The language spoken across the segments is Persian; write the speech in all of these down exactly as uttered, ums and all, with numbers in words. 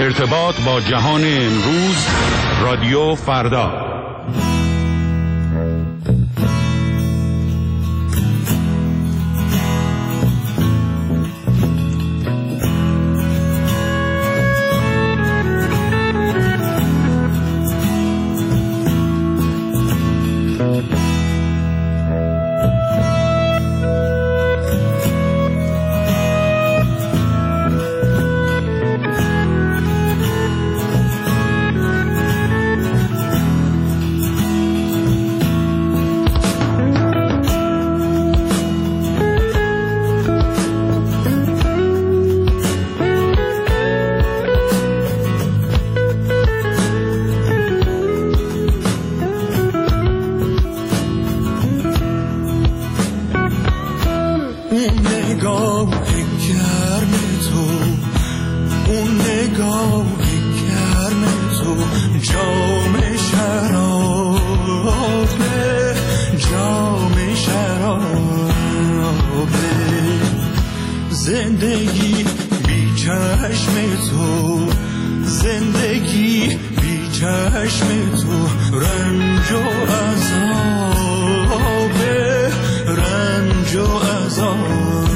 ارتباط با جهان امروز، رادیو فردا. زندگی بی چشم تو، زندگی بی چشم تو، رنج و عذاب، رنج و عذاب.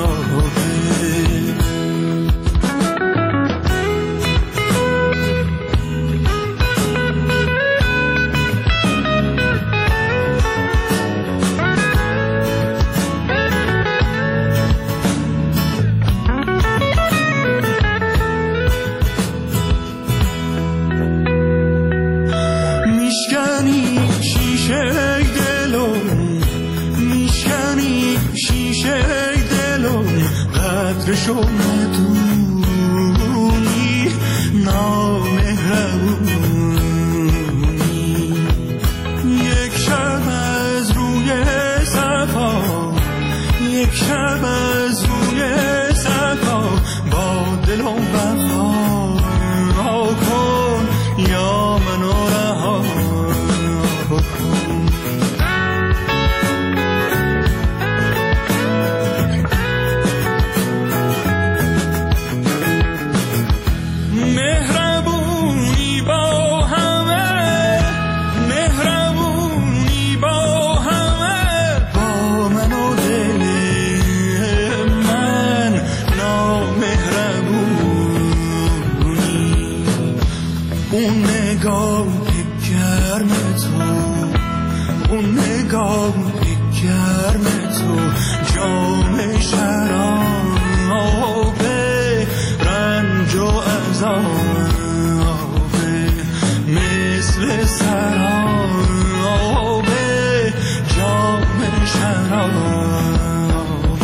قدرشو ندونی، نامهربونی. یک شب از روی صفا، یک شب از روی صفا، با دل و وفا کن یا منو رها کن. گرم تو، جام شراب، رنج و عذاب، مثل سراب، جام شراب.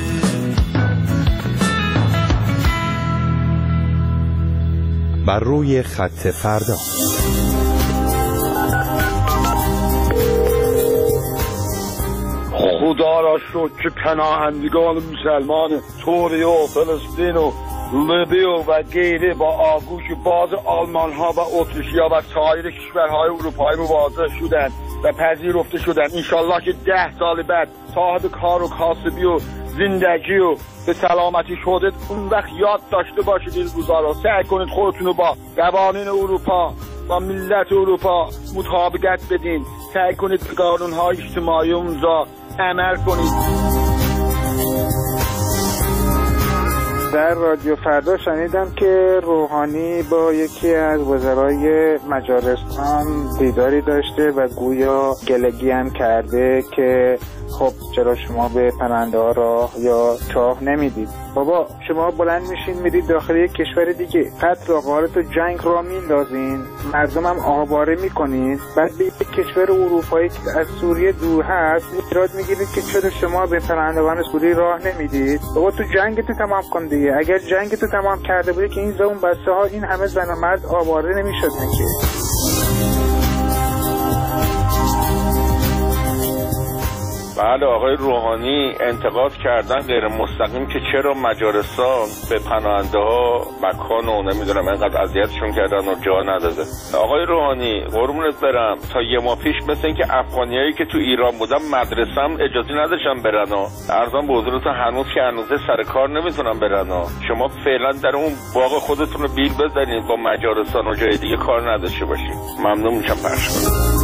بر روی خط فردا. خدا را شکر که پناهندگان مسلمان سوریه و فلسطین و لیبی و غیره با آغوش باز آلمان ها و اتریشیا و سایر کشورهای اروپایی مواجه شدند و پذیرفته شدند. انشالله که ده سال بعد صاحب کار و کاسبی و زندگی و به سلامتی شده، اون وقت یاد داشته باشید این روزا رو. سعی کنید خودتون رو با قوانین اروپا، با ملت اروپا مطابقت بدین. سعی کنید قانون‌های اجتماعی اونجا عمل کنید. در رادیو فردا شنیدم که روحانی با یکی از وزرای مجارستان دیداری داشته و گویا گلگی هم کرده که خب چرا شما به پرنده ها راه یا چاه نمیدید؟ بابا شما بلند میشین میرید داخل یک کشور دیگه، قتل و غارت و جنگ را میندازین، مردم هم آواره میکنین، بعد به یک کشور اروپایی که از سوریه دور هست ایراد میگیرید که چرا شما به پرندگان سوریه راه نمیدید؟ بابا تو جنگتو تمام کن دیگه. اگر جنگتو تمام کرده بودی که این زون بسته ها این همه زن و مرد آواره نمیشدن که. بله آقای روحانی انتقاد کردن غیر مستقیم که چرا مجارستان به پناهنده ها مکان و نمیدونم انقدر اذیتشون کردن و جا نداده. آقای روحانی قربونت برم، تا یه ماه پیش مثل این که افغانیایی که تو ایران بودن مدرسه هم اجازه نداشتن برن و ارزان به حضورتون هنوز که هنوزه سر کار نمیتونن برن و شما فعلا در اون باغ خودتون رو بیل بزنید با مجارستان و جای دیگه کار نداشته باشید. ممنون میشم پخش کنم.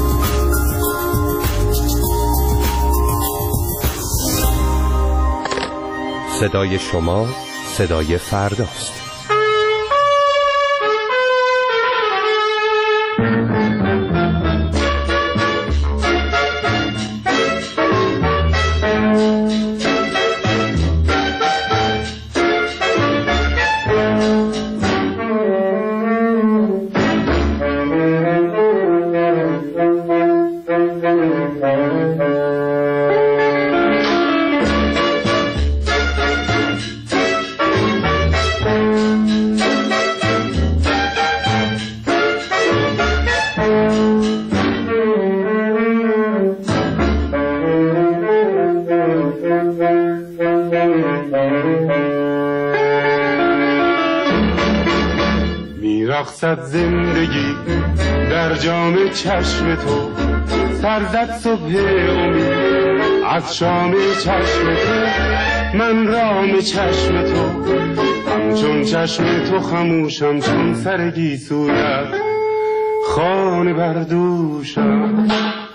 صدای شما صدای فرداست. میرقصد زندگی در جام چشم تو، سرزد صبح امید از شام چشم تو. من رام چشم تو همچون چشم تو خموشم، چون سر گیسویت خانه بردوشم.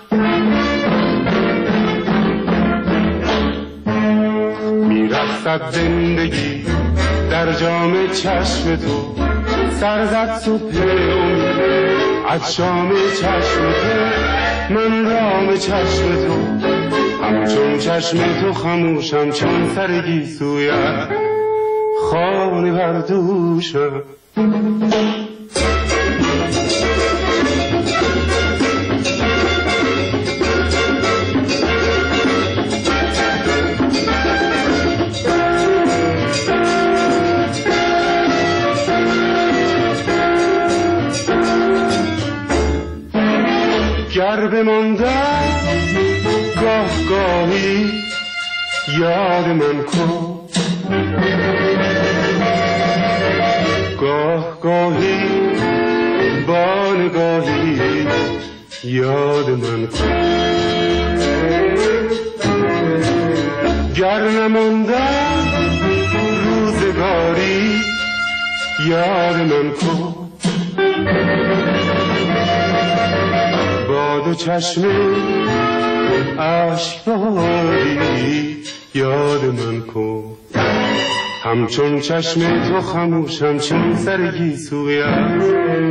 میرقصد زندگی در جام چشم تو، سرزد صبح امید از شام چشم تو. من رام چشم تو همچون چشم تو خموشم، چون سر گیسویت خانه بردوشم. گر بماندم گاه گاهی یاد من کن، گاه گاهی با نگاهی یاد من کن. گر نماندم روزگاری یاد من کن، با دو چشم عشق باری یاد من کن. همچون چشم تو خموشم، چون سر گیسویت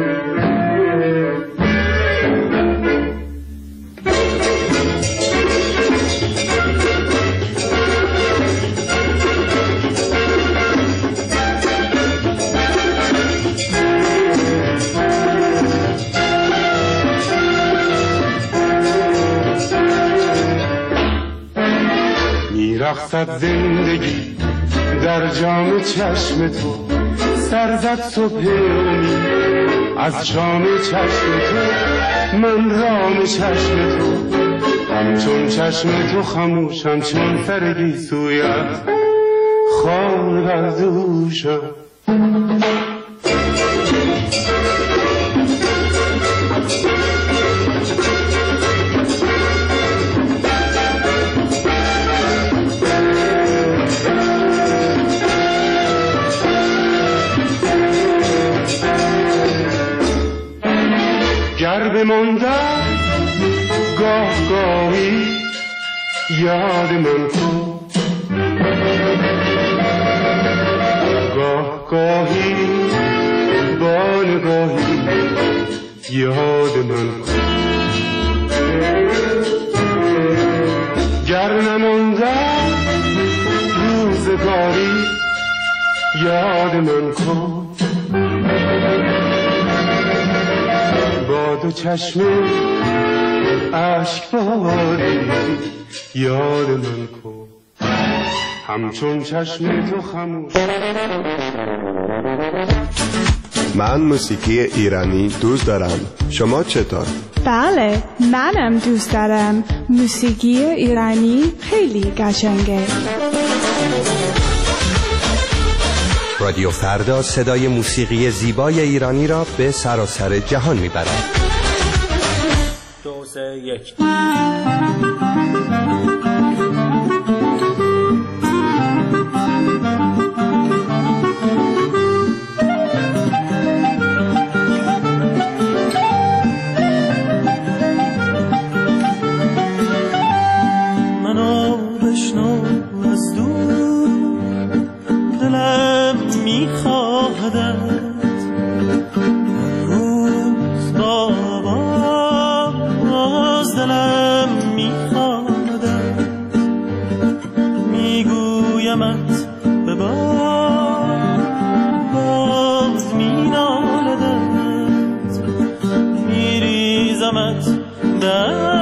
میرقصد زندگی در جام چشم تو، سرزد صبح امید از شام چشم تو. من رام چشم تو همچون چشم تو خموشم، چون سر گیسویت خانه بردوشم. گر بماندم گاه گاهی یاد من کن، گاه گاهی با نگاهی یاد من کن. گر نماندم روزگاری یاد من کن، با دو چشم عشق باری یاد من کن. همچون چشم تو خموش. من موسیقی ایرانی دوست دارم. شما چطور؟ بله، منم دوست دارم. موسیقی ایرانی خیلی قشنگه. رادیو فردا صدای موسیقی زیبای ایرانی را به سراسر جهان میبرد. دو سه یک. منو بشنو از دور، دلم میخواهدت روز بابا، باز دلم میخواهدت، میگویمت به بار، باز مینالدت، میریزمت در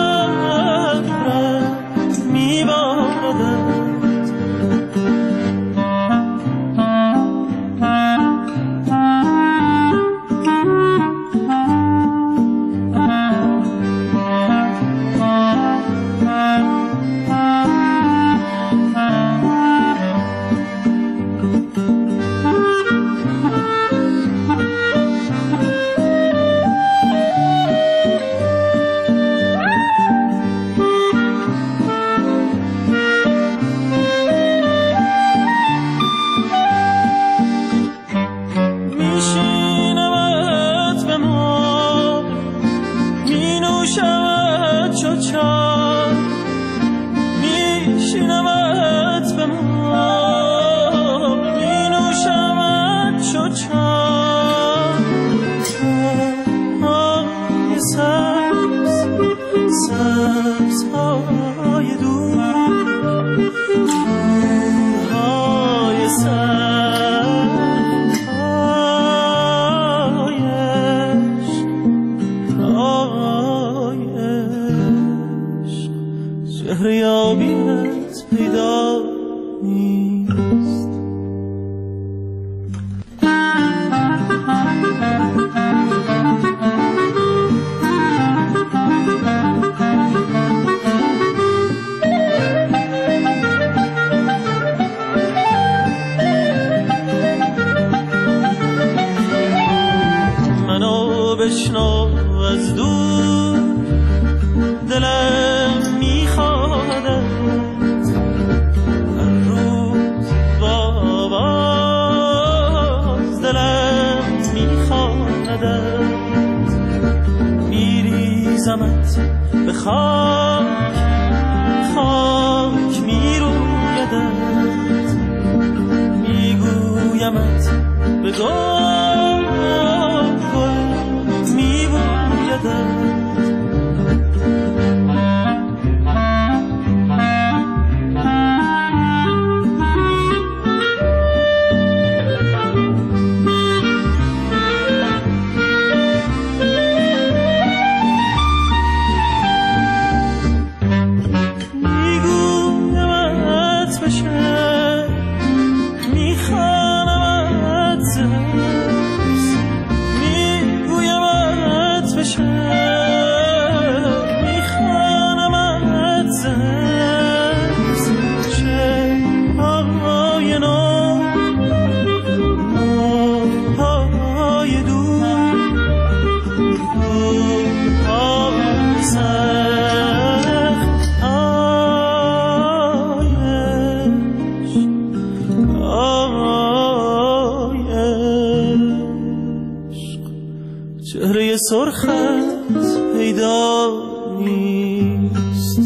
بشنو از دور، دلم میخواهدت هر روز باز، دلم میخواهدت، میریزمت به خاک، خاک میرویدت، میگویمت به گل چهره سرخت پیدا نیست.